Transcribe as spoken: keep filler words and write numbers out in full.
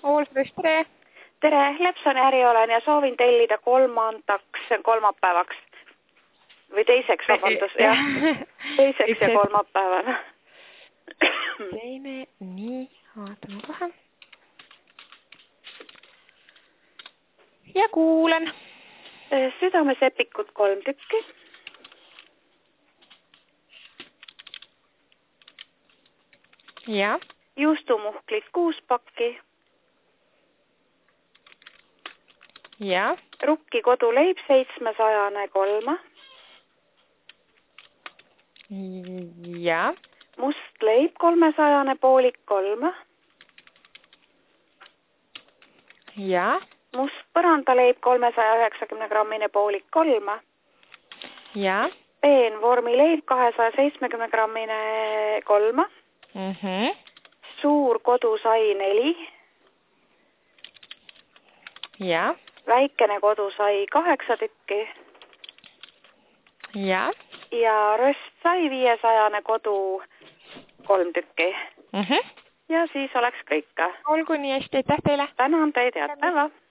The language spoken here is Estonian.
Allfresh, tere! Tere, Lepsoni äri olen ja soovin tellida kolmandaks kolmapäevaks. Või teiseks, vabandus, jah. Teiseks ja kolmapäevana. Teine, nii, vaatame kohe. Ja kuulen. Südamesepikut kolm tükki. Ja. Juustumuhklit kuus pakki. Ja. Rukki koduleib seitsmesajane kolma. Ja. Must leib kolmesajane poolik kolma. Ja. Must põrandaleib kolmesaja üheksakümne grammine poolik kolma. Ja. Peen vormileib kahesaja seitsmekümne grammine kolma. Mhm. Suur kodusai neli. Ja. Väikene kodusai kaheksa tükki. Ja. Ja röstsai viiesajane kodu kolm tükki. Mhm. Ja siis oleks kõik. Olgu nii hästi, aitäh teile. Tänan teid, head päeva.